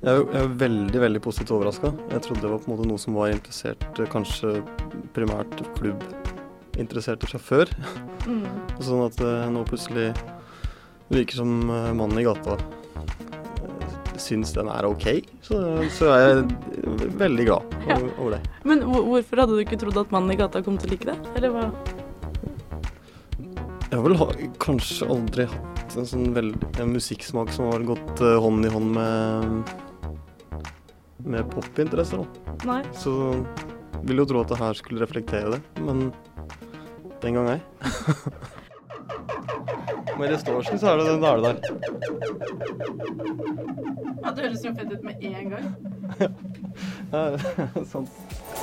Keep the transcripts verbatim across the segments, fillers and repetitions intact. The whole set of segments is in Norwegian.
Jeg er, jeg er veldig, veldig positivt overrasket. Jeg trodde det var på en måte noe som var interessert, kanskje primært klubbinteresserte fra før. Mm. Sånn at uh, nå plutselig virker som uh, mannen i gata uh, syns den er ok. Så, så er jeg veldig glad over, ja. over det. Men hvorfor hadde du ikke trodd at mannen i gata kom til å like det? Eller hva? Jeg har vel ha, kanskje aldri hatt en sånn veldig, en musikksmak som har gått uh, hånd i hånd med, med popinteresse. Nei. Så vil jo tro at det her skulle reflektere det, men den gang ei. Med distortion så er det den der det der. Ja, det høres jo fett ut med en gang. Ja, det er sant.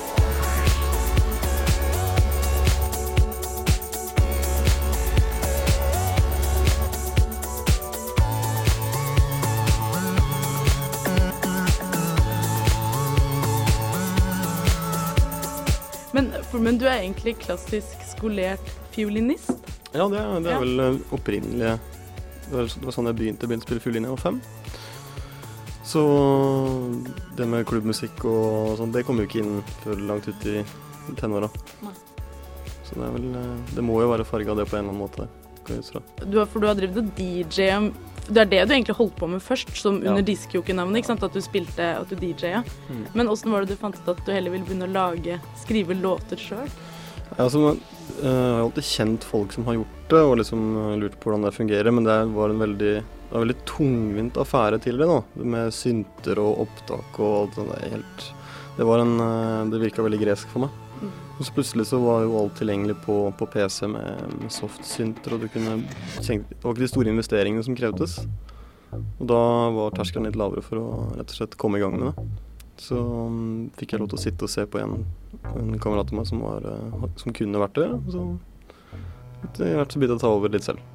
Men, men du er egentlig klassisk skolert fiolinist? Ja, det er, det er ja. vel opprinnelig. Det var, det var sånn jeg begynte, begynte å spille fiolin da jeg var fem. Så det med klubbmusikk og sånn, det kom jo ikke inn før langt ut i tenåra. Nei. Så det er vel, det må jo være farget av det på en eller annen måte. Du har, for du har drevet og D J, det er det du egentlig holdt på med først, som under ja. diskjockey-navnet, ikke sant? At du spilte, at du D J-a. Mm. Men hvordan var det du fant ut at du heller ville begynne å lage, skrive låter selv? Ja, altså, jeg har alltid kjent folk som har gjort det, og liksom lurt på hvordan det fungerer, men det var en veldig, det var en veldig tungvint affære til det da, med synter og opptak og alt sånt. Det, helt, det, var en, det virket veldig gresk for meg. Mm. Og så plutselig så var jo alt tilgjengelig på, på P C med, med softsynter, og du kunne tenke, det var ikke de store investeringene som krevdes. Og da var terskelen litt lavere for å rett og slett komme i gang med det. Så um, fikk jeg lov til å sitte og se på en, en kamerat av meg som, var, uh, som kunne vært det. Så jeg har vært så begynt å ta over litt selv.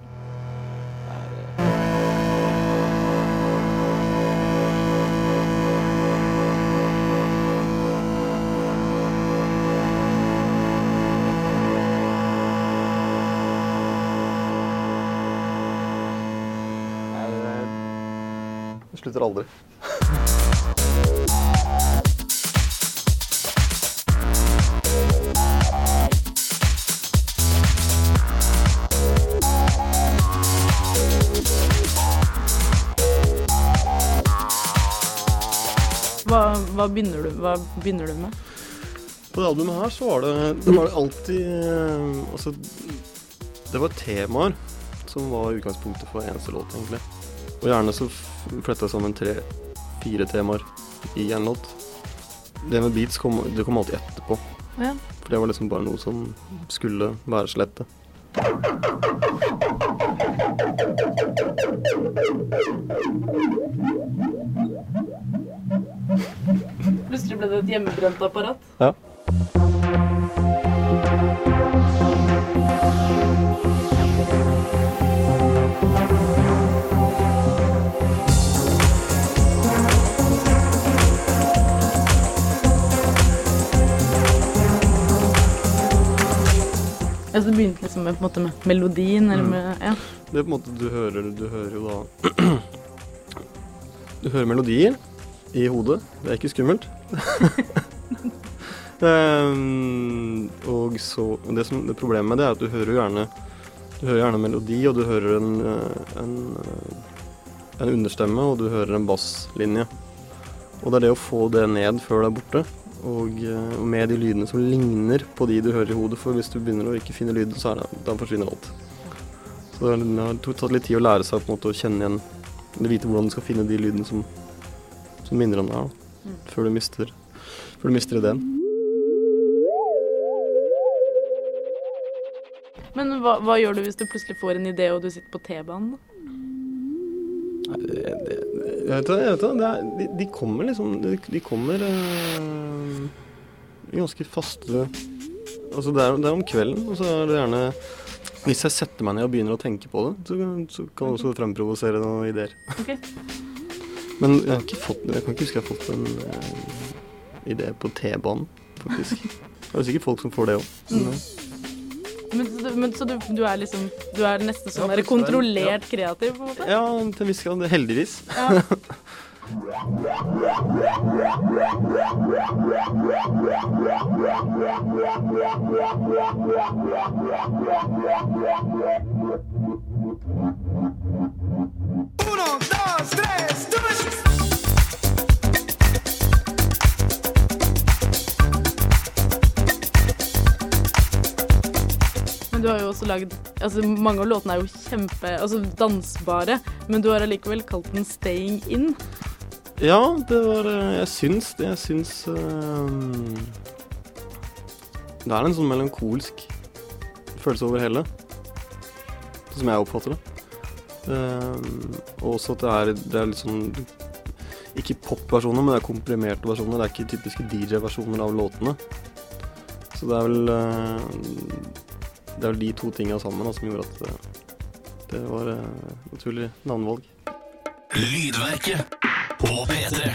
Jeg slutter aldri. Hva, hva, begynner du, hva begynner du med? På det albumet her så var det, det var alltid, altså, det var temaer som var utgangspunktet for eneste låt egentlig. Og gjerne så flettet jeg sammen tre, fire temaer i en låt. Det med beats kom, det kom alltid etterpå. Ja. For det var liksom bare noe som skulle være slette. Plutselig ble det et hjemmebrent apparat. Ja. Altså det begynte liksom med, på en måte med melodien, eller med, ja. Det er på en måte, du hører, du hører jo da, du hører melodier i hodet, det er ikke skummelt. um, og så, det, som, det problemet med det er at du hører jo gjerne, du hører gjerne melodi, og du hører en, en, en understemme, og du hører en basslinje. Og det er det å få det ned før det er borte. Og med de lydene som ligner på de du hører i hodet, for hvis du begynner å ikke finne lyden, så er det, da forsvinner alt. Så det har tatt litt tid å lære seg på en måte å kjenne igjen, eller vite hvordan du skal finne de lydene som, som minner om det her, da, mm. før, du mister, før du mister ideen. Men hva, hva gjør du hvis du plutselig får en idé og du sitter på T-banen? Nei, det, det, jeg vet det, jeg vet det, er, de, de kommer liksom, de, de kommer øh, ganske faste, altså det er, det er om kvelden, og så er det gjerne, hvis jeg setter meg ned og begynner å tenke på det, så, så kan jeg også fremprovosere noen ideer. Okay. Men jeg har ikke fått, jeg kan ikke huske jeg har fått en øh, idé på T-banen, faktisk. Det er sikkert folk som får det også. Mm. Men, men så du, du er liksom, du er nesten sånn ja, kontrollert ja. kreativ på en måte? Ja, til en viss grad, heldigvis. Ja. Uno, dos, tres, dos. Men du har jo også laget, altså mange av låtene er jo kjempe, altså dansbare, men du har allikevel kalt den Staying In. Ja, det var, jeg syns det, jeg syns um, det er en sånn melankolsk følelse over hele, som jeg oppfatter det. Um, og også at det er, det er litt sånn, ikke pop-versjoner, men det er komprimerte versjoner, det er ikke typiske D J-versjoner av låtene. Så det er vel... Uh, Det er vel de to tingene sammen da, som gjorde at uh, det var et uh, naturlig navnvalg. Lydverket på P tre.